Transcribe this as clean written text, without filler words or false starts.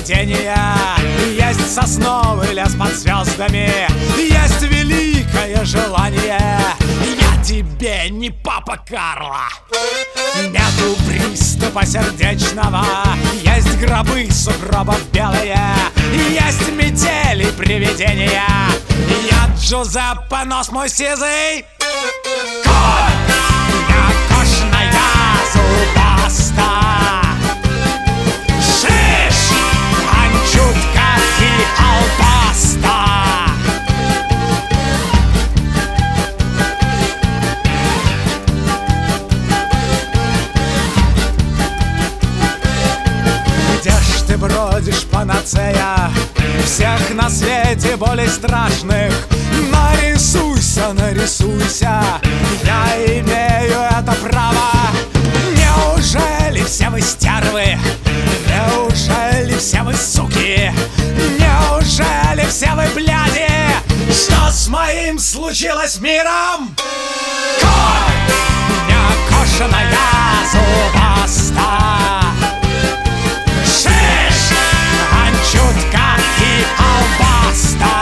привидения. Есть сосновый лес под звездами, есть великое желание. Я тебе не папа Карло, нету приступа сердечного. Есть гробы сугробов белые, есть метели привидения. Я Джузеппе, нос мой сизый, конь, я кошная зубаста, шиш, анчутка и албаста. Где ж ты бродишь, панацея всех на свете болей страшных? Нарисуйся, нарисуйся, я имею это право. Неужели все вы стервы? Неужели все вы суки? Неужели все вы бляди? Что с моим случилось миром? Конь, некошенная зубаста, шиш, анчутка и албаста.